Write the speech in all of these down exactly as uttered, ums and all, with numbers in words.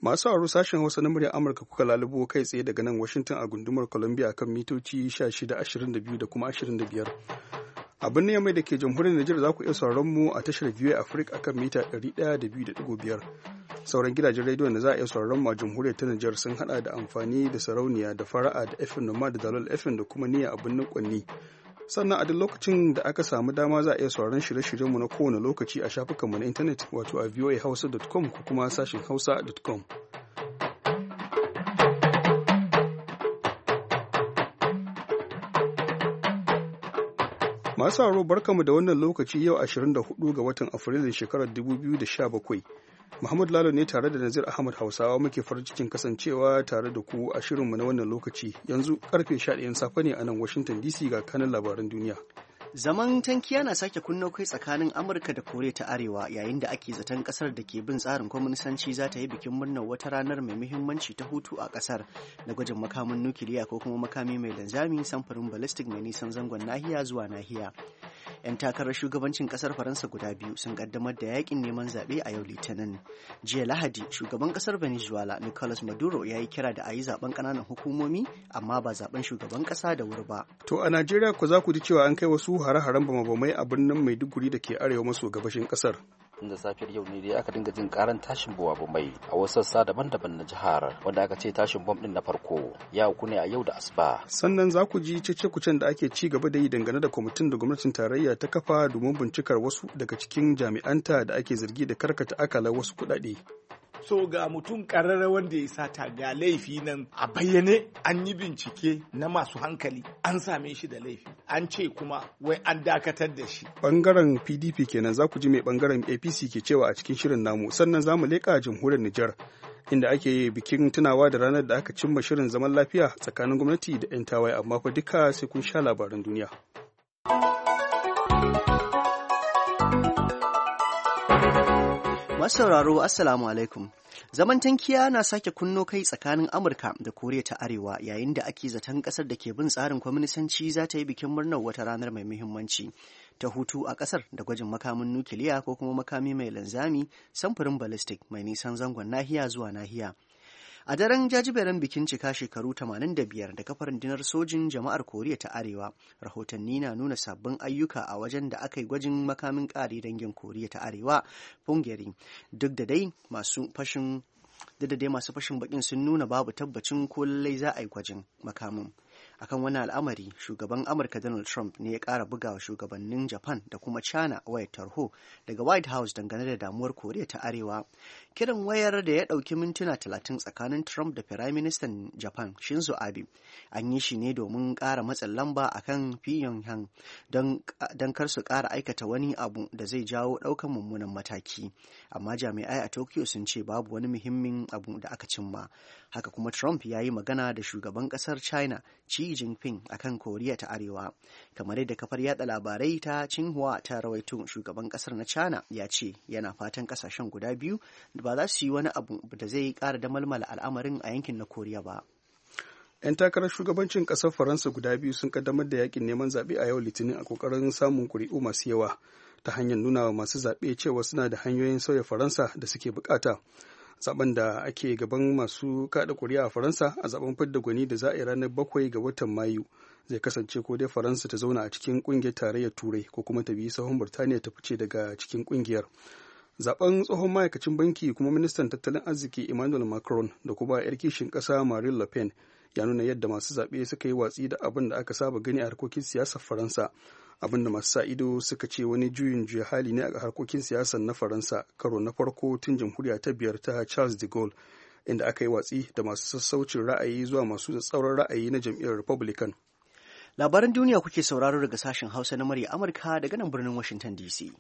Masu aro sashen Hausa na muryar Amurka kuka lalubo kai tsaye daga nan Washington a gundumar Columbia kan mitoci sha shida, ashirin da biyu da kuma ashirin da biyar. A birnin Yamai da ke jamhuriyar Nijar za ku iya sauraron mu a tashar V O A Africa akan mita ɗari ɗaya da biyu da ɗigo biyar. Sauran gidajen rediyon da za a iya sauraron mu a jamhuriyar ta Nijar sun hada da amfani da sarauniya da fara'a da F M Noma da Dalol F M da kuma niyya a birnin Kwanni. Sannan a duk lokacin da aka samu dama za a iya sauraron shirye-shiryenmu na kowane lokaci a shafukanmu na intanet wato a voa hausa dot com ko kuma sashin hausa dot com. Masu sauraro barkamu da wannan lokaci yau ashirin da hudu ga watan Afrilun shekarar dubu biyu da sha bakwai. Muhammad Lalo ne tare da Nazir Ahmad Hausawa muke farin cikin kasancewa tare da ku a shirinmu na wannan lokaci. Yanzu karfe sha ɗayan safe ne a nan Washington D C ga kanin labaran duniya. Zaman tankiya na sake kunno kai tsakanin Amurka da Koriya ta Arewa yayin da ake zaton kasar da ke bin tsarin kwaminisanci za ta yi bikin murnar wata ranar mai muhimmanci ta hutu a kasar na gwajin makamin nukiliya ko kuma makami mai linzami samfurin ballistic mai nisan zangon nahiya zuwa nahiya. 'Yan takarar shugabancin kasar Faransa guda biyu sun kaddamar da yakin neman zaɓe a yau Litinin. Jiya Lahadi, shugaban kasar Venezuela Nicolas Maduro ya yi kira da a yi zaben ƙananan hukumomi amma ba zaben shugaban ƙasa da wuri ba. To a Najeriya ku za ku ji cewa an kai wasu hare-haren bama-bamai a birnin Maiduguri da ke arewa maso gabashin kasar. da safiyar yau ne dai aka dinga jin karan tashin bama-bamai a wasu sassa daban-daban na jihar, wanda aka ce tashin bom din na farko ya auku ne a yau da asuba. Sannan za ku ji cece-kucen da ake ci gaba da yi dangane da kwamitin da gwamnatin tarayya ta kafa domin bincikar wasu daga cikin jami'anta da ake zargi da karkata akalar wasu kuɗaɗe. So ga mutum ƙararra wanda ya sata ga laifi nan a bayyane, an yi bincike na masu hankali, an same shi da laifi, an ce kuma wai an dakatar da shi. Bangaren P D P kenan, za ku ji mai bangaren A P C ke cewa a cikin shirin namu. Sannan za mu leƙa jamhuriyar Nijar inda ake bikin tunawa da ranar da aka cimma shirin zaman lafiya tsakanin gwamnati da 'yan tawaye, amma fa duka sai kun sha labaran duniya. Masauraro Assalamu alaikum. Zaman tankiya na sake kunno kai tsakanin Amurka da Koriya ta Arewa yayin da ake zaton kasar da ke bin tsarin kwaminisanci za ta yi bikin murnar wata ranar mai muhimmanci ta hutu a kasar da gwajin makamin nukiliya ko kuma makami mai linzami samfurin ballistic mai nisan zangon nahiya zuwa nahiya. A daren jajiberin bikin cika shekaru tamanin da biyar da kafar rundunar sojin jama'ar Koriya ta Arewa, rahotanni na nuna sabbin ayyuka a wajen da aka yi gwajin makamin ƙare dangin Koriya ta Arewa, Pyongyang, duk da dai masu fashin duk da dai masu fashin bakin sun nuna babu tabbacin ko lallai za a yi gwajin makamin. Akan wani al'amari, shugaban Amurka Donald Trump ne ya ƙara bugawa shugabannin Japan da kuma China wayar tarho daga White House dangane da damuwar Koriya ta Arewa. Kiran wayar da ya ɗauki mintuna talatin tsakanin Trump da Firaministan Japan Shinzo Abe an yi shi ne domin ƙara matsin lamba akan Pyongyang don kar su ƙara aikata wani abu da zai jawo ɗaukan mummunan mataki. Amma jami'ai a Tokyo sun ce babu wani muhimmin abu da aka cimma. Haka kuma Trump ya yi magana da shugaban ƙasar China Xi Jinping akan Koriya ta Arewa. Kamar yadda kafar yada labarai ta Xinhua ta rawaito, shugaban ƙasar na China ya ce yana fatan ƙasashen guda biyu ba za su yi wani abu da zai ƙara damalmala al'amarin a yankin na Koriya ba. 'Yan takarar shugabancin ƙasar Faransa guda biyu sun kaddamar da yakin neman zaɓe a yau Litinin a ƙoƙarin samun ƙuri'u masu yawa ta hanyar nuna wa masu zaɓe cewa suna da hanyoyin sauya Faransa da suke buƙata. Zaben da ake gaban masu kada kuri'a a Faransa a zaben fidda gwani da za a yi ranar bakwai ga watan Mayu zai kasance ko dai Faransa ta zauna a cikin kungiyar tarayyar Turai ko kuma ta bi sahun Burtaniya ta fice daga cikin kungiyar. Zaben tsohon ma'aikacin banki kuma ministan tattalin arziki Emmanuel Macron da kuma yar kishin ƙasa Marine Le Pen ya nuna yadda masu zaɓe suka yi watsi da abin da aka saba gani a harkokin siyasar Faransa. Abin da masu sa ido suka ce wani juyin juya hali ne a harkokin siyasar na Faransa karo na farko tun jamhuriya ta biyar ta Charles de Gaulle, inda aka yi watsi da masu sassaucin ra'ayi zuwa masu tsauran ra'ayi na jam'iyyar Republican. Labaran duniya kuke sauraro daga sashen Hausa na murya Amurka daga nan birnin Washington D C.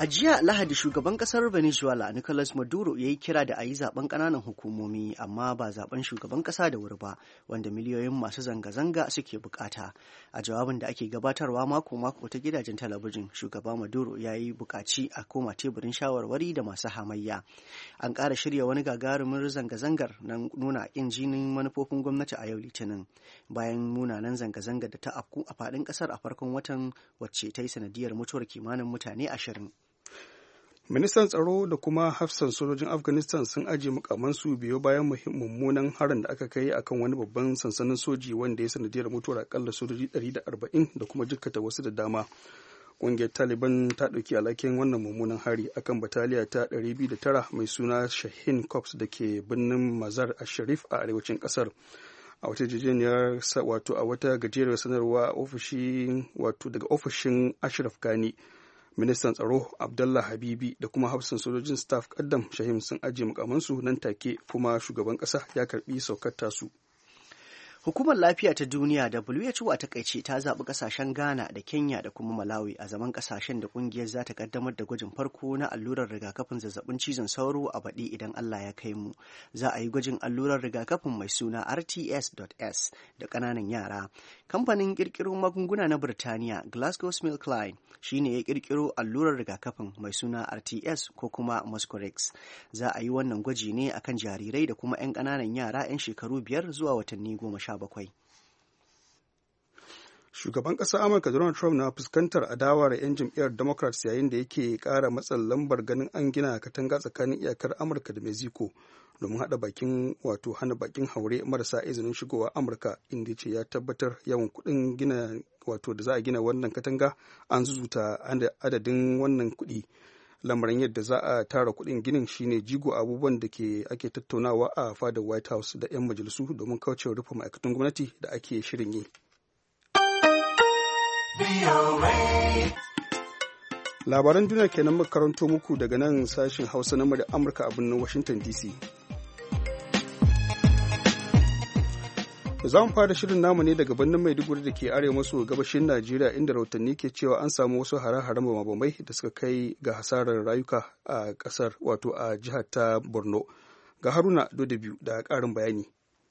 A jiya Lahadi shugaban kasar Venezuela Nicolas Maduro ya yi kira da a yi zaben ƙananan hukumomi amma ba zaben shugaban ƙasa da wuri ba wanda miliyoyin masu zanga-zanga suke bukata. A jawabin da ake gabatarwa mako-mako ta gidajen talabijin, shugaba Maduro ya yi bukaci a koma teburin shawarwari da masu hamayya. An ƙara shirya wani gagarumin zanga-zangar na nuna ƙin jinin manufofin gwamnati a yau Litinin bayan munanan zanga-zangar da ta afku a faɗin ƙasar a farkon watan wacce ta yi sanadiyar mutuwar kimanin mutane ashirin. Ministan tsaro da kuma hafsan sojojin Afghanistan sun ajiye mukamansu biyo bayan mummunan harin da aka kai akan wani babban sansanin soji wanda ya sanadiyar mutuwar akalla sojoji ɗari da arba'in da kuma jikkata wasu da dama. Ƙungiyar Taliban ta ɗauki alhakin wannan mummunan hari akan bataliya ta ɗari biyu da tara mai suna Shaheen Corps da ke birnin Mazar al-Sharif a arewacin ƙasar. A wata jijiyar wato a wata gajeriyar sanarwa ofishin wato daga ofishin Ashraf Ghani, ministan tsaro Abdullah Habibi da kuma hafsan sojojin staff Kaddam Shahim sun ajiye mukamansu nan take kuma shugaban ƙasa ya karbi saukar tasu. Hukumar Lafiya ta Duniya W H O a takaice ta zaɓi ƙasashen Ghana da Kenya da kuma Malawi a zaman ƙasashen da ƙungiyar za ta ƙaddamar da gwajin farko na allurar rigakafin zazzabin cizon sauro a baɗi idan Allah ya kai mu. Za a yi gwajin allurar rigakafin mai suna R T S S da ƙananan yara. Kamfanin ƙirƙiro magunguna na Birtaniya GlaxoSmithKline shi ne ya ƙirƙiro allurar rigakafin mai suna R T S ko kuma Mosquirix. Za a yi wannan gwaji ne akan jarirai da kuma 'yan ƙananan yara 'yan shekaru biyar zuwa watanni goma sha bakwai. Shugaban ƙasar Amurka Donald Trump na fuskantar adawar 'yan jam'iyyar Democrats yayin da yake ƙara matsin lambar ganin an gina katanga tsakanin iyakar Amurka da Mexico domin haɗa bakin wato hana bakin haure marasa izinin shigowa Amurka, inda ce ya tabbatar yawan kuɗin gina wato da za a gina wannan katanga an zuzuta adadin wannan kuɗi. Lamarin yadda za a tara kuɗin ginin shine jigo abubuwan da ke ake tattaunawa a fadar White House da 'yan majalisu domin kaucewa rufe ma'aikatan gwamnati da ake shirin yi. Labaran duniya kenan muka karanto muku daga nan sashen Hausa na murya Amurka a birnin Washington D C. Za mu fara shirin namu ne daga birnin Maiduguri da ke arewa maso gabashin Najeriya, inda rahotanni ke cewa an samu wasu hare-haren mabamai da suka kai ga hasarar rayuka a kasar wato a jihar ta Borno. Ga Haruna Dodabiu da ƙarin bayani.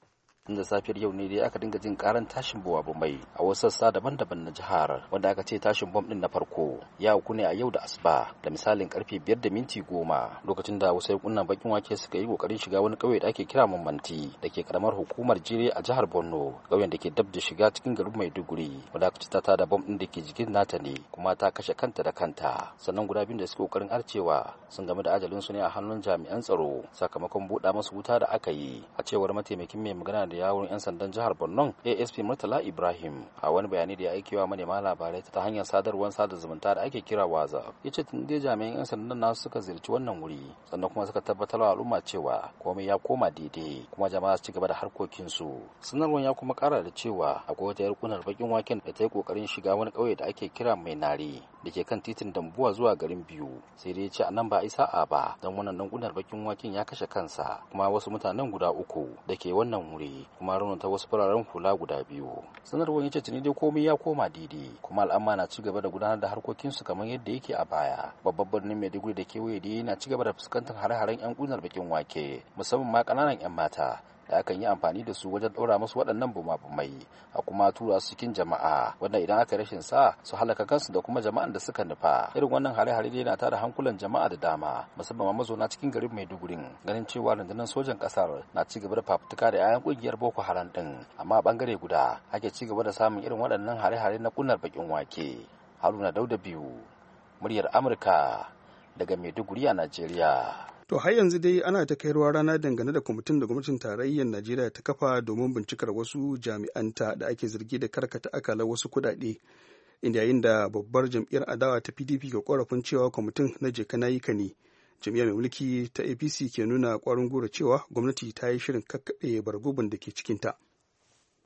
da safiyar yau ne dai aka dinga jin karan tashin buwa-bumai a wasu sassa daban-daban na jihar, wanda aka ce tashin bom din na farko ya auku ne a yau da asuba da misalin karfe biyar da minti goma, lokacin da wasu yankunan bakin wake suka yi kokarin shiga wani kauye da ake kira Mamanti da ke karamar hukumar Jire a jihar Borno, kauyen da ke dab da shiga cikin garin Maiduguri, wanda aka ce ta tada bom din da ke jikin nata ne kuma ta kashe kanta da kanta. Sannan guda biyu da suke kokarin arcewa sun game da ajalin su ne a hannun jami'an tsaro sakamakon buɗa masu wuta da aka yi, a cewar mataimakin mai magana da yawon 'yan sandan jihar Borno A S P Murtala Ibrahim a wani bayani da ya aiki wa manema labarai ta hanyar sadarwar sada zumunta da ake kira WhatsApp. Ya ce tun dai jami'an 'yan sandan nasu suka ziyarci wannan wuri sannan kuma suka tabbatar wa al'umma cewa komai ya koma daidai kuma jama'a su ci gaba da harkokinsu. Sanarwar ya kuma kara da cewa akwai wata yarkunar bakin waken da ta yi kokarin shiga wani ƙauye da ake kira Mai Nare da ke kan titin Dambuwa zuwa garin Biyu, sai dai ya ce a nan ba a isa a ba don wannan dangunar bakin waken ya kashe kansa kuma wasu mutanen guda uku da ke wannan wuri kuma ta wasu fararen hula guda biyu. Sanarwar yace tuni dai komai ya koma daidai kuma al'amma na ci gaba da gudanar da harkokinsu kamar yadda yake a baya. Babban birnin Maiduguri da kewaye dai na ci gaba da fuskantar hare-haren 'yan kunar bakin wake musamman ma kananan 'yan mata da akan yi amfani da su wajen ɗora musu waɗannan bumabumai a kuma tura su cikin jama'a wanda idan aka rashin sa su halaka kansu da kuma jama'an da suka nufa. Irin wannan hare-hare dai na tada hankulan jama'a da dama musamman ma mazauna cikin garin Maiduguri, ganin cewa rundunar sojan ƙasar na ci gaba da fafutuka da 'ya'yan ƙungiyar Boko Haram ɗin, amma a ɓangare guda ake ci gaba da samun irin waɗannan hare-hare na ƙunar bakin wake. Haruna Dauda biyu, muryar Amurka daga Maiduguri a Najeriya. To har yanzu dai ana ta kai ruwa rana dangane da kwamitin da gwamnatin tarayyar Najeriya ta kafa domin bincikar wasu jami'anta da ake zargi da karkata akalar wasu kuɗaɗe, inda yayin da babbar jam'iyyar adawa ta P D P ga korafin cewa kwamitin na je kana yi ka ne, jam'iyyar mai mulki ta A P C ke nuna ƙwarin gwiwa cewa gwamnati ta yi shirin kakkaɓe bargubin da ke cikinta.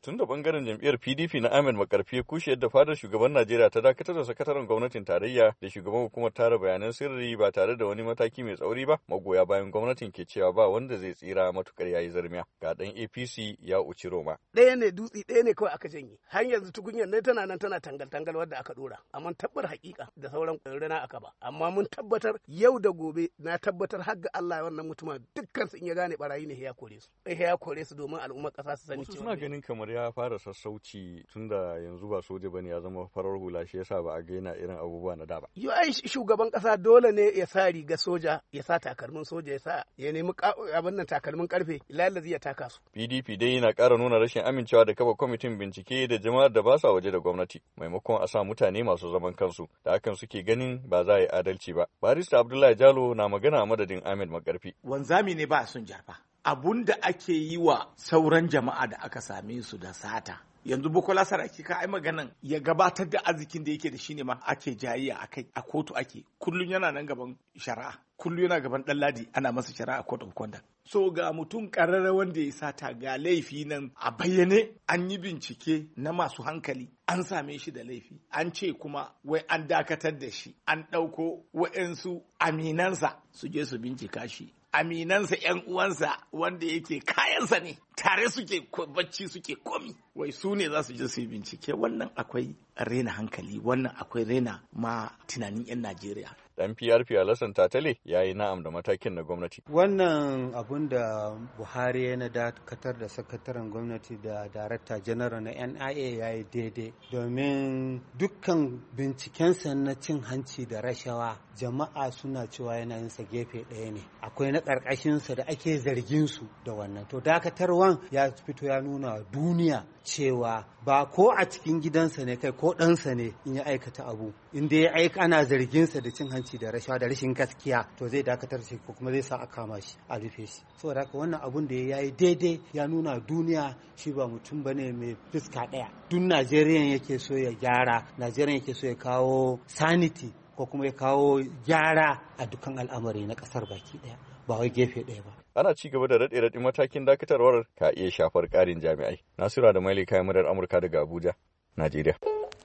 Tun da bangaren jam'iyyar P D P na Ahmed Makarfi ya kushe yadda fadar shugaban Najeriya ta dakatar da sakataren gwamnatin tarayya da shugaban hukumar tara bayanan sirri ba tare da wani mataki mai tsauri ba, magoya bayan gwamnatin ke cewa ba wanda zai tsira matukar yayi zarmiya. Ga dan A P C ya uci Roma. Ɗaya ne dutse ɗaya ne kawai aka janye. Har yanzu tukunyar ne tana nan tana tangal-tangal wadda aka dora. Amma tabbar hakika da sauran rana aka ba. Amma mun tabbatar yau da gobe na tabbatar har ga Allah wannan mutuma dukkan su in ya gane barayi ne ya kore su. Sai ya kore su domin al'ummar ƙasa su sani cewa. Suna ganin kamar ya fara sassauci tunda yanzu ba soja bane ya zama farar hula shi yasa ba a ga yana irin abubuwa na da ba. Yo ai shugaban ƙasa dole ne ya sa riga soja, ya sa takalmin soja, ya sa ya nemi abin nan takalmin karfe lalazi ya taka su. P D P dai yana ƙara nuna rashin amincewa da kafa kwamitin bincike da jama'ar da ba sa waje da gwamnati maimakon a sa mutane masu zaman kansu da hakan suke ganin ba za a yi adalci ba. Barista Abdullahi Jalo na magana a madadin Ahmed Makarfi. Wanzami ne ba son jarfa. Abun da ake yi wa sauran jama'a da aka same su da sata. Yanzu Bukola Saraki ka ai maganan ya gabatar da arzikin da yake da shi ne ma ake jayayya a kai a kotu ake kullum yana nan gaban shari'a kullum yana gaban dan ladi ana masa shari'a a court of conduct. So ga mutum karara wanda ya sata ga laifi nan a bayyane an yi bincike na masu hankali an same shi da laifi an ce kuma wai an dakatar da shi an ɗauko wa'yansu aminansa su je su bincika shi. Aminansa ‘yan uwansa wanda yake kayansa ne tare suke bacci suke komi wai su ne za su je su yi bincike wannan akwai rena hankali wannan akwai rena ma tunanin ‘yan Najeriya. Dan P R P Alassan Tatale ya yi na'am da matakin na gwamnati. Wannan abun da Buhari ya na dakatar da sakataren gwamnati da darakta janar na N I A ya yi daidai domin dukkan bincikensa na cin hanci da rashawa jama'a suna cewa yana yinsa gefe ɗaya ne. Akwai na ƙarƙashinsa da ake zargin su da wannan. To dakatarwan ya fito ya nuna duniya cewa ba ko a cikin gidansa ne kai ko ɗansa ne in ya aikata abu inda ya aika ana zarginsa da cin hanci da rashawa da rashin gaskiya to zai dakatar shi ko kuma zai sa a kama shi a rufe shi saboda haka wannan abun da ya yi daidai ya nuna duniya shi ba mutum bane mai fuska ɗaya duk Najeriya yake so ya gyara Najeriya yake so ya kawo sanity ko kuma ya kawo gyara a dukkan al'amari na ƙasar baki ɗaya ba wai gefe ɗaya ba. Ana ci gaba da raɗe raɗin matakin dakatarwar ka iya shafar ƙarin jami'ai. Nasira da Maili kayan murar Amurka daga Abuja, Najeriya.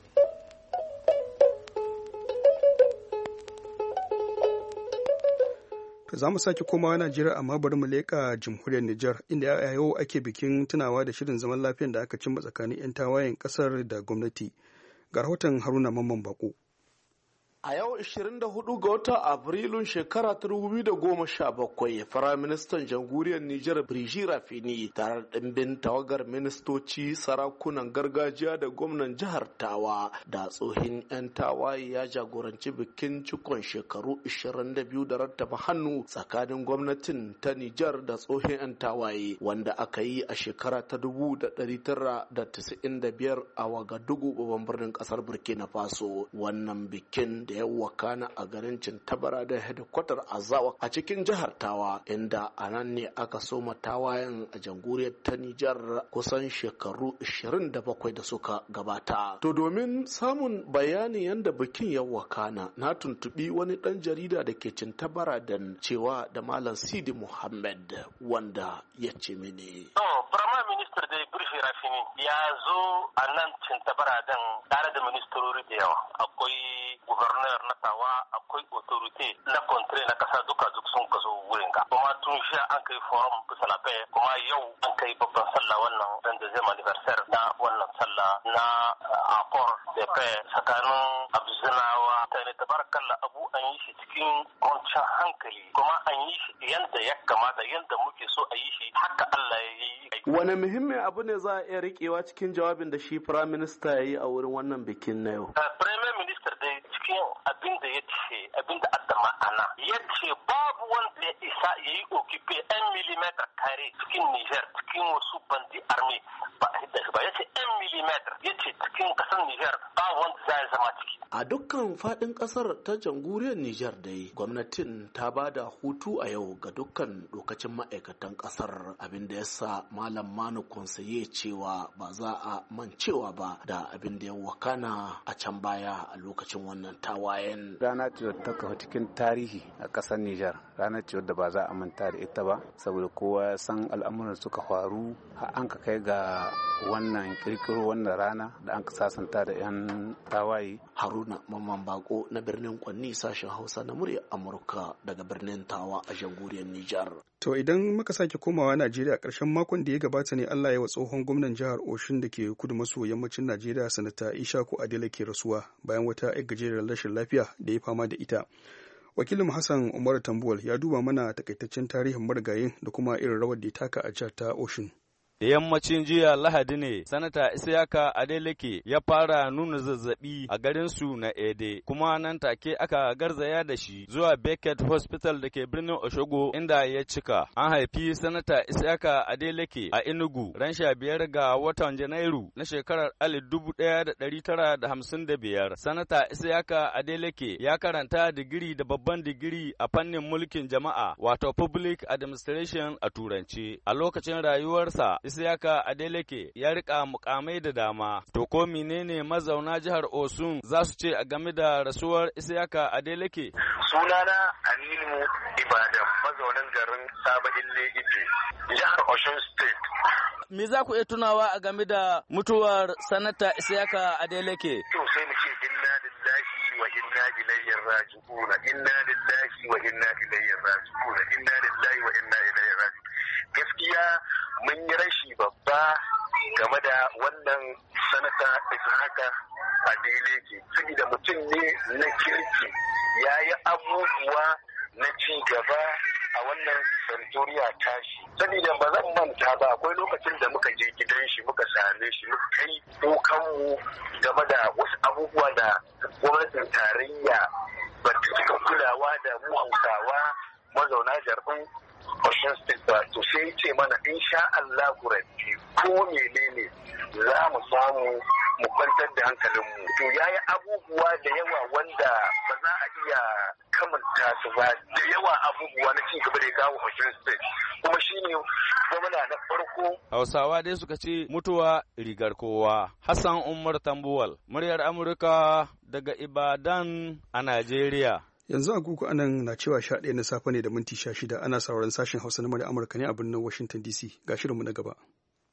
Za mu sake komawa Najeriya amma bari mu leƙa jamhuriyar Nijar inda a yau ake bikin tunawa da shirin zaman lafiyar da aka cimma tsakanin 'yan tawayen ƙasar da gwamnati. Ga rahoton Haruna Mamman Bako. A yau ishirin da hudu ga watan Afrilun shekara ta dubu biyu da goma sha bakwai, Firaministan Jamhuriyar Nijar Birji Rafini tare da ɗimbin tawagar ministoci, sarakunan gargajiya da gwamnan jihar Tawa da tsohin 'yan tawaye ya jagoranci bikin cikon shekaru ishirin da biyu da rattaba hannu tsakanin gwamnatin ta Nijar da tsohin 'yan tawaye wanda aka yi a shekara ta dubu da ɗari tara da tisa'in da biyar a Wagadugu babban birnin ƙasar Burkina Faso. Wannan bikin da ya wakana a garin Cintabara da hedikwatar Azawa a cikin jihar Tawa inda a nan ne aka soma tawayen a jamhuriyar ta Nijar kusan shekaru ishirin da bakwai da suka gabata. To domin samun bayanin yadda bikin ya wakana na tuntubi wani dan jarida da ke Cintabara da cewa da Malam Sidi Muhammad wanda ya ce mini. Prime Minister dai Birji Rafini ya zo a nan Cintabara dan tare da ministrori da yawa. Akwai gubernur na Tawa, akwai autorite na kontre na kasa duka duk sun kaso wurin ga. Kuma tun sha an kai forum bisa la paix, kuma yau an kai babban sallah wannan dan deuxième anniversaire na wannan sallah na accord de paix tsakanin Abzinawa ta ne tabarakallah abu an yi shi cikin kwanciyar hankali kuma an yi shi yanda ya kamata yanda muke so a yi shi haka Allah ya yi. Wane muhimmin abu ne za a iya riƙewa cikin jawabin da shi Prime Minister ya yi a wurin wannan bikin na yau? Prime Minister dai cikin abin da ya ce abin da adda ma'ana ya ce babu wanda ya isa ya yi okipe ɗan milimetar kare cikin Niger cikin wasu bandi army ba a hidda shi ba ya ce ɗan milimetar meter yace cikin kasar Niger ba wanda zai zama ciki. A dukkan fadin kasar ta jamhuriyar Niger dai gwamnatin ta ba da hutu a yau ga dukkan lokacin ma'aikatan kasar, abin da yasa malam Manu Konsaye cewa ba za a mancewa ba da abin da ya wakana a can baya a lokacin wannan tawayen. Rana ce ta kafa cikin tarihi a kasar Niger, rana ce da ba za a manta da ita ba saboda kowa ya san al'amuran suka faru har an ka kai ga wannan kirkiro wannan rana da an ka sasanta da 'yan tawaye. Haruna Mamman Bako na birnin Kwanni, sashen Hausa na murya Amurka daga birnin Tawa a jamhuriyar Nijar. To idan muka sake komawa Najeriya, ƙarshen makon da ya gabata ne Allah ya wa tsohon gwamnan jihar Oshun da ke kudu maso yammacin Najeriya sanata Ishaku Adeleke rasuwa bayan wata yar gajeriyar rashin lafiya da ya fama da ita. Wakilin Hassan Umar Tambuwal ya duba mana takaitaccen tarihin marigayin da kuma irin rawar da ya taka a jihar ta Oshun. Da yammacin jiya Lahadi ne, Sanata Isiyaka Adeleke ya fara nuna zazzabi a garinsu na Ede, kuma nan take aka garzaya da shi zuwa Beckett Hospital da ke birnin Oshogo inda ya cika. An haifi Sanata Isiyaka Adeleke a Enugu ran sha biyar ga watan Janairu na shekarar alif dubu ɗaya da ɗari tara da hamsin da biyar. Sanata Isiyaka Adeleke ya karanta digiri da babban digiri a fannin mulkin jama'a, wato Public Administration a Turanci. A lokacin rayuwarsa, Isiyaka Adeleke ya rika mukamai da dama. To ko menene mazauna jihar Osun za su ce a game da rasuwar Isiyaka Adeleke? Sunana Aminu Ibadan, mazaunin garin Saba Ille Ife, jihar Osun State. Me za ku iya tunawa a game da mutuwar Sanata Isiyaka Adeleke? To sai mu ce inna lillahi wa inna ilaihi raji'un. Inna lillahi wa inna ilaihi raji'un. Inna lillahi wa inna ilaihi raji'un. Gaskiya mun yi rashi babba game da wannan sanata Isiyaka Adeleke, saboda mutum ne na kirki, ya yi abubuwa na ci gaba a wannan santoriya tashi. Saboda ba zan manta ba, akwai lokacin da muka je gidan shi muka same shi muka kai kokanmu game da wasu abubuwa da gwamnatin tarayya ba ta cika kulawa da mu Hausawa mazauna jarbin Ocean State ba. To sai ce mana insha Allah rabbi ko menene za mu samu mu kwantar da hankalinmu. To yayi abubuwa da yawa wanda ba za a iya kamanta su ba, da yawa abubuwa na cigaba da ya kawo Ocean State, kuma shine gwamna na farko. Hausawa dai suka ce mutuwa rigar kowa. Hassan Umar Tambuwal, muryar Amurka daga Ibadan a Najeriya. Yanzu agogo anan na cewa sha ɗaya na safe ne da minti sha shida. Ana sauraron sashen Hausa na murya Amurka ne a birnin Washington D C. Ga shirinmu na gaba.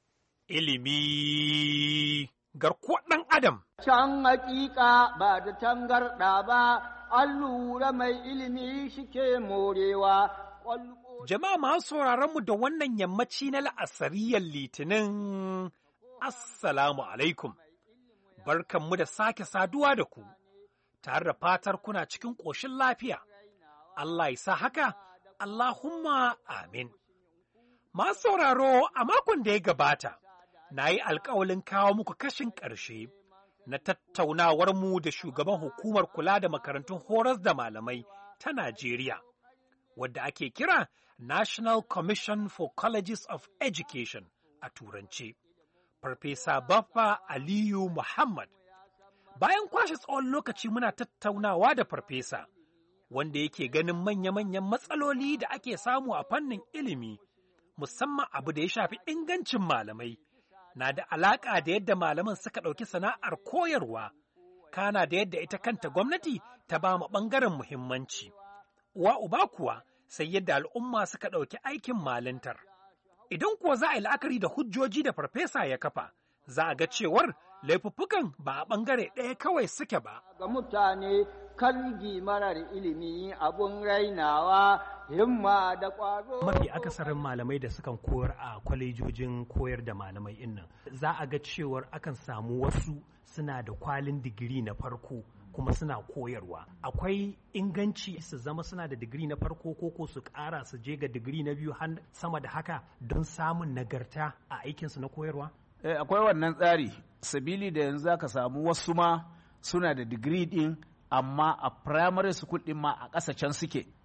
Ilimi garkuwar ɗan Adam. Can hakika ba da tangarɗa ba, an lura mai ilimi shike morewa. Jama'a masu sauraronmu da wannan yammaci na la'asariyar Litinin, Assalamu alaikum. Barkanmu da sake saduwa da ku. Tare da fatar kuna cikin ƙoshin lafiya, Allah ya sa haka, Allahumma amin. Masu sauraro a makon da ya gabata, na yi alƙawalin kawo muku kashin ƙarshe na tattaunawar mu da shugaban hukumar kula da makarantun horas da malamai ta Najeriya, wadda ake kira National Commission for Colleges of Education a Turance, Farfesa Baffa Aliyu Muhammad. Bayan kwashe tsawon lokaci muna tattaunawa da farfesa, wanda yake ganin manya-manyan matsaloli da ake samu a fannin ilimi, musamman abu da ya shafi ingancin malamai, na da alaƙa da yadda malaman suka ɗauki sana'ar koyarwa, kana da yadda ita kanta gwamnati ta ba mu ɓangaren muhimmanci. Uwa uba kuwa sai yadda al'umma suka ɗauki aikin malintar. Idan kuwa za a yi la'akari da hujjoji da farfesa ya kafa, za a ga cewar laifuffukan ba a ɓangare ɗaya kawai suke ba. Ga mutane kalgi marar ilimi abun rainawa, himma da ƙwazo. Mafi akasarin malamai da sukan koyar a kwalejojin koyar da malamai innan, za a ga cewar akan samu wasu suna da kwalin digiri na farko kuma suna koyarwa. Akwai inganci su zama suna da digiri na farko ko su ƙara su je ga digiri na biyu har sama da haka don samun nagarta a aikinsu na koyarwa? Eh, akwai wannan tsari, sabili da yanzu zaka samu wasu ma suna da digiri din amma a primary school din ma a ƙasa can suke,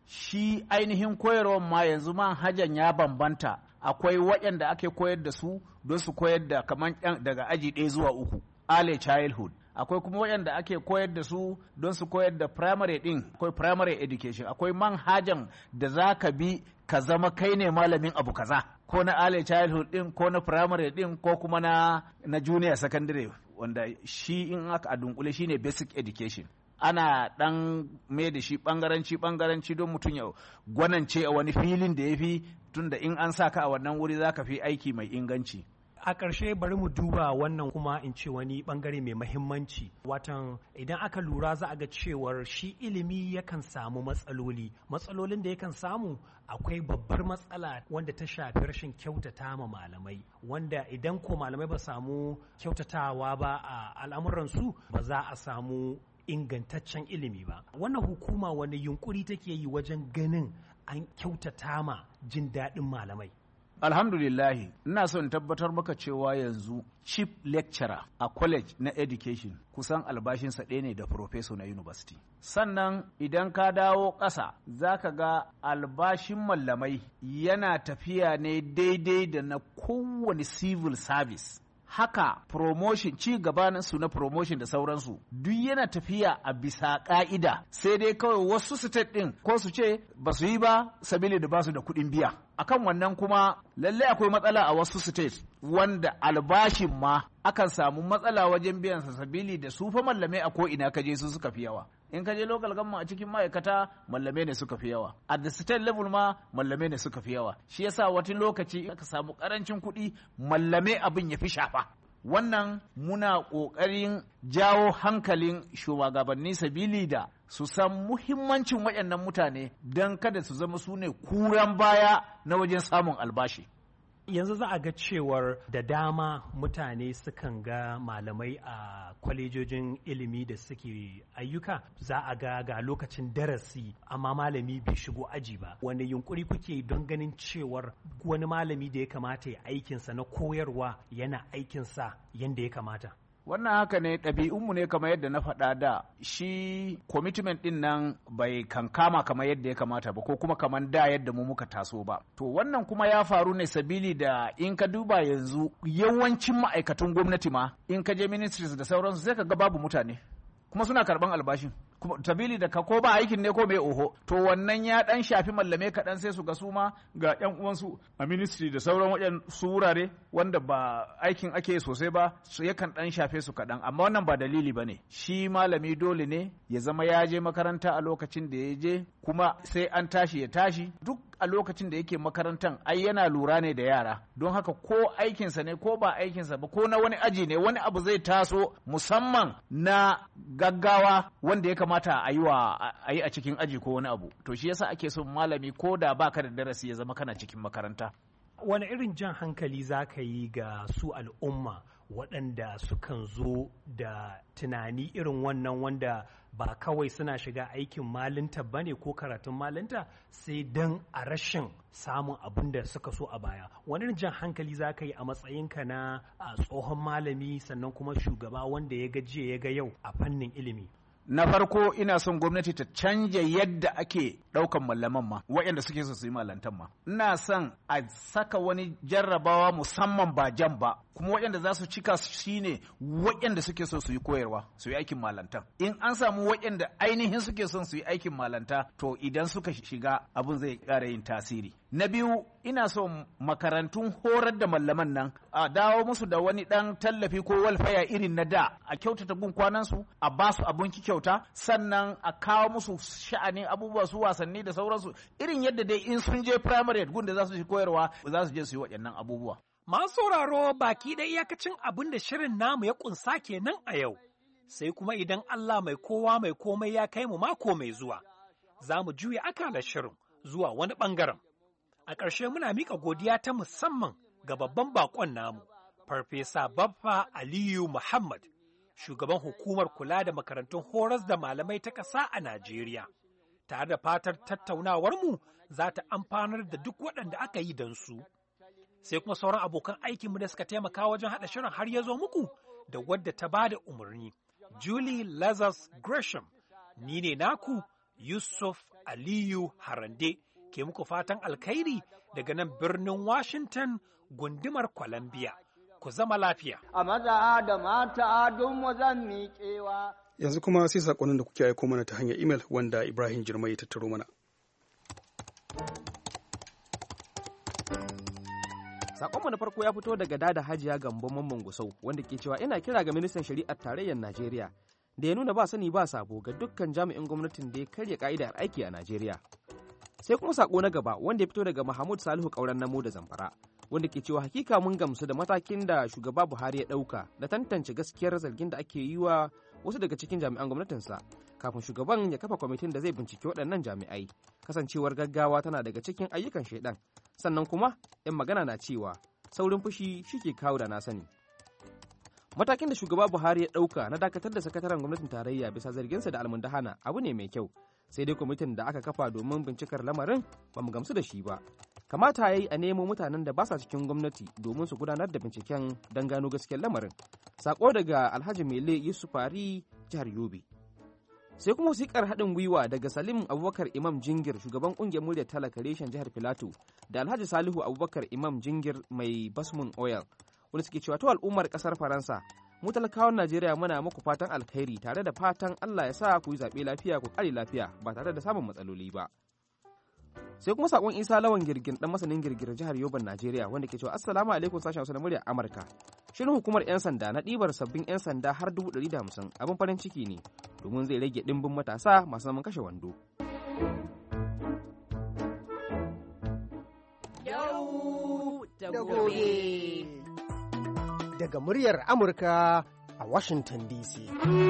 shi ainihin koyarwar ma yanzu manhajan ya bambanta. Akwai waɗanda ake koyar da su don su koyar da kamar daga aji ɗaya zuwa uku, early childhood. Akwai kuma waɗanda ake koyar da su don su koyar da primary ɗin, akwai primary education, akwai manhajan da za ka bi ka zama kai ne malamin abu kaza, ko na early childhood ɗin, ko na primary ɗin, ko kuma na, na junior secondary, wanda shi in aka a dunkule shi ne basic education. Ana ɗan mai da shi ɓangaranci ɓangaranci don mutum ya gwanance a wani filin da ya fi, tunda in an sa ka a wannan wuri za ka fi aiki mai inganci. A ƙarshe bari mu duba wannan kuma in ce wani ɓangare mai mahimmanci. Watan idan aka lura za a ga cewar shi ilimi yakan samu matsaloli. Matsalolin da yakan samu akwai babbar matsala wanda ta shafi rashin kyautata ma malamai. Wanda idan ko malamai ba samu kyautatawa ba a al'amuransu ba za a samu ingantaccen ilimi ba. Wannan hukuma wani yunkuri take yi wajen ganin an kyautata ma jin daɗin malamai. Alhamdulillahi, ina son tabbatar maka cewa yanzu chief lecturer a college na education kusan albashinsa ɗaya ne da professor na university. Sannan idan ka dawo ƙasa za ka ga albashin mallamai yana tafiya ne daidai da na kowane civil service. Haka promotion, ci gabaninsu na promotion da sauransu duk yana tafiya a bisa ƙa'ida, sai dai kawai wasu state ɗin ko su ce ba su yi ba sabili da ba su da kuɗin biya. Akan wannan kuma lallai akwai matsala a wasu state wanda albashin ma akan samu matsala wajen biyan sa sabili da su fa mallamai a ko ina kaje su suka fi yawa. In kaje local government a cikin ma'aikata mallamai ne suka fi yawa, at the state level ma mallamai ne suka fi yawa. Shi yasa wata lokaci aka samu karancin kuɗi mallamai abin ya fi shafa. Wannan muna ƙoƙarin jawo hankalin shugabanni sabili da su san muhimmancin waɗannan mutane don kada su zama su ne kuran baya na wajen samun albashi. Yanzu za a ga cewar da dama mutane sukan ga malamai a kwalejojin ilimi da suke ayyuka, za a ga ga lokacin darasi amma malami bai shigo aji ba. Wani yunkuri kuke don ganin cewar wani malami da ya kamata ya aikinsa na koyarwa yana aikinsa yadda ya kamata? Wannan haka ne, ɗabi'unmu ne kamar yadda na faɗa da shi commitment ɗin nan bai kankama kamar yadda ya kamata ba, ko kuma kamar da yadda mu muka taso ba. To wannan kuma ya faru ne sabili da in ka duba yanzu yawancin ma'aikatan gwamnati ma in ka je ministries da sauransu sai ka ga babu mutane kuma suna karɓan albashin. Sabili da ka ko ba aikin ne ko mai oho, to wannan ya dan shafi mallame kaɗan sai su ga su ma ga ƴan uwansu a ministry da sauran wajen su wurare wanda ba aikin ake sosai ba su yakan dan shafe su kaɗan, amma wannan ba dalili ba ne. Shi malami dole ne ya zama ya je makaranta a lokacin da ya je, kuma sai an tashi ya tashi duk a lokacin da yake makarantan ai yana lura ne da yara, don haka ko aikinsa ne ko ba aikinsa ba ko na wani aji ne wani abu zai taso musamman na gaggawa wanda ya kamata a yi wa a yi a cikin aji ko wani abu, to shi yasa ake son malami ko da baka da darasi ya zama kana cikin makaranta. Wani irin jan hankali za ka yi ga su al'umma waɗanda sukan zo da tunani irin wannan wanda ba kawai suna shiga aikin malinta ba ne ko karatun malinta sai don a rashin samun abin da suka so a baya? Wani jan hankali za ka yi a matsayinka na tsohon malami sannan kuma shugaba wanda ya ga jiya ya ga yau a fannin ilimi? Na farko ina son gwamnati ta canja yadda ake ɗaukan mallaman ma waɗanda suke so su yi malantan ma. Ina son a saka wani jarrabawa musamman ba jam ba, kuma waɗanda za su cika shi ne waɗanda suke so su yi koyarwa su yi aikin malantan. In an samu waɗanda ainihin suke son su yi aikin malanta, to idan suka shiga abin zai ƙara yin tasiri. Na biyu, ina son makarantun horar da mallaman nan a dawo musu da wani ɗan tallafi ko walfaya irin na da, a kyautata gun kwanansu, a ba su abinci kyauta, sannan a kawo musu sha'anin abubuwa su wasanni da sauransu, irin yadda dai in sun je primary gun da za su koyarwa za su je su yi waɗannan abubuwa. Masu sauraro baki da iyakacin abin da shirin namu ya ƙunsa kenan a yau, sai kuma idan Allah mai kowa mai komai ya kai mu mako mai zuwa, za mu juya akalar shirin zuwa wani ɓangaren. A ƙarshe muna miƙa godiya ta musamman ga babban baƙon namu, Farfesa Baffa Aliyu Muhammad, shugaban hukumar kula da makarantun horas da malamai ta ƙasa a Najeriya. Tare da fatar tattaunawarmu za ta amfanar da duk waɗanda aka yi don su. Sai kuma sauran abokan aikinmu da suka taimaka wajen haɗa shirin har ya zo muku da wadda ta ba da umarni, Julie Lazarus Gresham. Ni ne naku Yusuf Aliyu Harande ke muku fatan alkhairi daga nan birnin Washington gundumar Columbia. Ku zama lafiya. A maza da mata don mu zan miƙewa. Yanzu kuma sai saƙonin da kuke aiko mana ta hanyar imel wanda Ibrahim Jirmai ya tattaro mana. Sakonmu na farko ya fito daga Dada Hajiya Gambo Mamman Gusau wanda ke cewa ina kira ga ministan shari'ar tarayyar Najeriya da ya nuna ba sani ba sabo ga dukkan jami'in gwamnatin da ya karya ka'idar aiki a Najeriya. Sai kuma sako na gaba wanda ya fito daga Mahmud Salihu Kauran Namo da Zamfara wanda ke cewa hakika mun gamsu da matakin da shugaba Buhari ya dauka da tantance gaskiyar zargin da ake yi wa wasu daga cikin jami'an gwamnatinsa kafin shugaban ya kafa kwamitin da zai bincike waɗannan jami'ai. Kasancewar gaggawa tana daga cikin ayyukan shaidan. Sannan kuma 'yan magana na cewa saurin fushi shi ke kawo da na sani. Matakin da shugaba Buhari ya ɗauka na dakatar da sakataren gwamnatin tarayya bisa zarginsa da almundahana abu ne mai kyau, sai dai kwamitin da aka kafa domin bincikar lamarin ba mu gamsu da shi ba. Kamata ya yi a nemo mutanen da ba sa cikin gwamnati domin su gudanar da binciken don gano gaskiyar lamarin. Sako daga Alhaji Mele Yusufari, jihar Yobe. Sai kuma wasiƙar haɗin gwiwa daga Salim Abubakar Imam Jingir, shugaban ƙungiyar muryar talaka reshen jihar Filato, da Alhaji Salihu Abubakar Imam Jingir mai Basmun Oil, wanda suke cewa to al'ummar ƙasar Faransa, mu talakawan Najeriya muna muku fatan alkhairi tare da fatan Allah ya sa ku yi zaɓe lafiya ku ƙare lafiya ba tare da samun matsaloli ba. Sai kuma sakon Isa Lawan Girgin dan masanin girgir jihar Yoban Najeriya wanda ke cewa assalamu alaikum sashen Hausa na muryar Amurka. Shirin hukumar 'yan sanda na ɗibar sabbin 'yan sanda har dubu ɗari da hamsin abin farin ciki ne domin zai rage ɗimbin matasa masu zaman kashe wando. Yau da gobe. Daga muryar Amurka a Washington D C.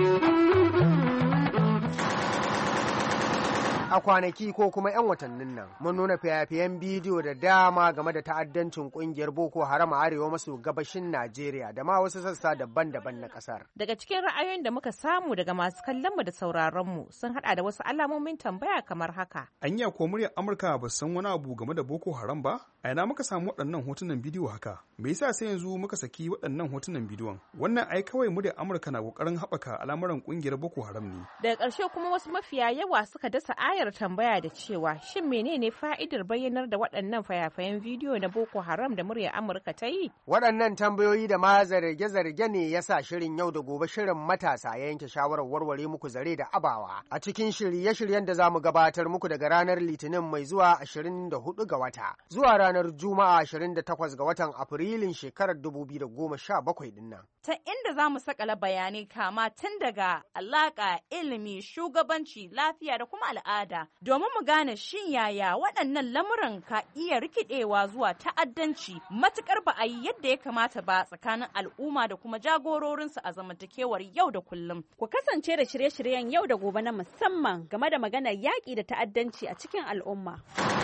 A kwanaki ko kuma 'yan watannin nan mun nuna fayafayen bidiyo da dama game da ta'addancin kungiyar Boko Haram a arewa maso gabashin Najeriya da ma wasu sassa daban-daban na kasar. Daga cikin ra'ayoyin da muka samu daga masu kallon mu da sauraron mu sun hada da wasu alamomin tambaya kamar haka. Anya ko muryar Amurka ba san wani abu game da Boko Haram ba? A ina muka samu waɗannan hotunan bidiyo haka? Me yasa sai yanzu muka saki waɗannan hotunan bidiyon? Wannan ai kawai muryar Amurka na kokarin haɓaka al'amuran kungiyar Boko Haram ne. Daga ƙarshe kuma wasu mafiya yawa suka dasa ayar tambaya da cewa shin menene fa'idar bayyanar da waɗannan fayafayen bidiyo na Boko Haram da muryar Amurka ta yi? Waɗannan tambayoyi da ma zarge-zarge ne ya sa shirin yau da gobe shirin matasa ya yanke shawarar warware muku zare da abawa a cikin shirye-shiryen da za mu gabatar muku daga ranar Litinin mai zuwa ashirin da hudu ga wata zuwa ranar Juma'a ashirin da takwas ga watan Afrilun shekarar dubu biyu da goma sha bakwai din nan. Ta inda za mu sakala bayanai kama tun daga alaƙa, ilimi, shugabanci, lafiya da kuma al'ada domin mu gane shin yaya waɗannan lamuran ka iya rikidewa zuwa ta'addanci matukar ba a yi yadda ya kamata ba tsakanin al'umma da kuma jagororinsu a zamantakewar yau da kullum. Ku kasance da shirye-shiryen yau da gobe na musamman game da maganar yaƙi da ta'addanci a cikin al'umma.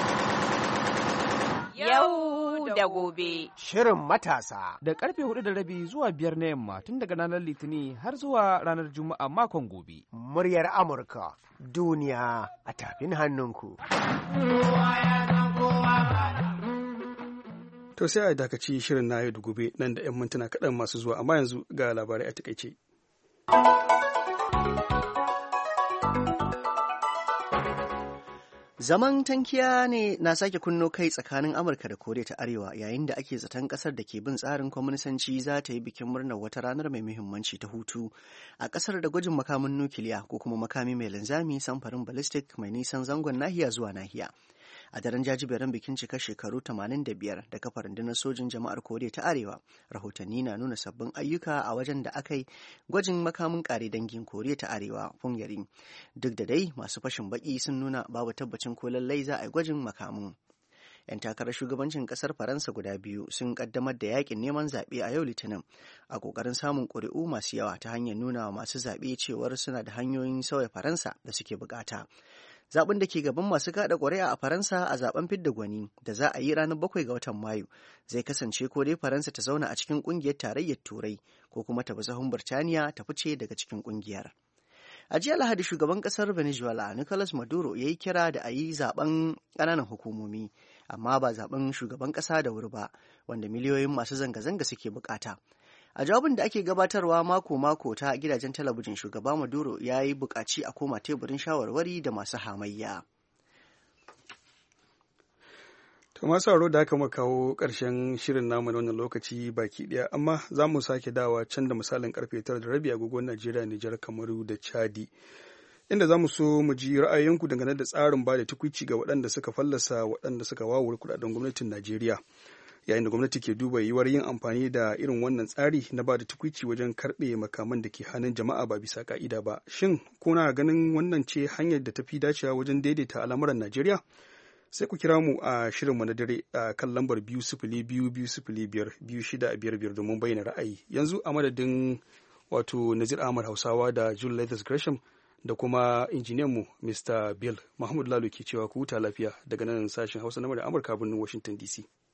Yau da gobe. Shirin matasa. Da karfe hudu da rabi zuwa biyar na yamma tun daga ranar Litinin har zuwa ranar Juma'a makon gobe. Muryar Amurka, duniya a tafin hannunku. To sai a dakaci shirin na yau da gobe nan da 'yan mintuna kaɗan masu zuwa, amma yanzu ga labarai a takaice. Zaman tankiya ne na sake kunno kai tsakanin Amurka da Koriya ta Arewa yayin da ake zaton kasar da ke bin tsarin kwaminisanci za ta yi bikin murnar wata ranar mai muhimmanci ta hutu a kasar da gwajin makamin nukiliya ko kuma makami mai linzami samfarin ballistic mai nisan zangon nahiya zuwa nahiya. A daren jajiberin bikin cika shekaru tamanin da biyar da kafa rundunar sojin jama'ar Koriya ta Arewa, rahotanni na nuna sabbin ayyuka a wajen da aka yi gwajin makamin kare dangin Koriya ta Arewa Pyongyang. Duk da dai masu fashin baki sun nuna babu tabbacin ko lallai za a yi gwajin makamin. 'Yan takarar shugabancin kasar Faransa guda biyu sun kaddamar da yakin neman zaɓe a yau Litinin a ƙoƙarin samun ƙuri'u masu yawa ta hanyar nuna wa masu zaɓe cewar suna da hanyoyin sauya Faransa da suke bukata. Zaben da ke gaban masu kada ƙuri'a a Faransa a zaben fidda gwani da za a yi ranar bakwai ga watan Mayu zai kasance ko dai Faransa ta zauna a cikin ƙungiyar tarayyar Turai ko kuma ta bi sahun Birtaniya ta fice daga cikin ƙungiyar. A jiya Lahadi shugaban ƙasar Venezuela Nicolas Maduro ya yi kira da a yi zaben ƙananan hukumomi amma ba zaben shugaban ƙasa da wuri ba wanda miliyoyin masu zanga-zanga suke bukata. A jawabin da ake gabatarwa mako-mako ta gidajen talabijin shugaba Maduro ya yi buƙaci a koma teburin shawarwari da masu hamayya. To masu sauraro da aka muka kawo ƙarshen shirin namu na wannan lokaci baki ɗaya, amma za mu sake dawa can da misalin karfe tara da rabi agogon Najeriya, Nijar, Kamaru da Chadi. Inda za mu so mu ji ra'ayoyinku dangane da tsarin ba da tukwici ga waɗanda suka fallasa waɗanda suka wawure kuɗaɗen gwamnatin Najeriya. Yayin da gwamnati ke duba yiwuwar yin amfani da irin wannan tsari na ba da tukwici wajen karɓe makaman da ke hannun jama'a ba bisa ka'ida ba. Shin kuna ganin wannan ce hanyar da ta fi dacewa wajen daidaita al'amuran Najeriya? Sai ku kira mu a shirinmu na dare a kan lambar biyu sifili biyu biyu sifili biyar biyu shida biyar biyar domin bayyana ra'ayi. Yanzu a madadin wato Nazir Ahmad Hausawa da Jule Lathis Gresham da kuma injiniyanmu Mister Bill Mahmud Lalo ke cewa ku huta lafiya daga nan sashen Hausa na Amurka birnin Washington D C.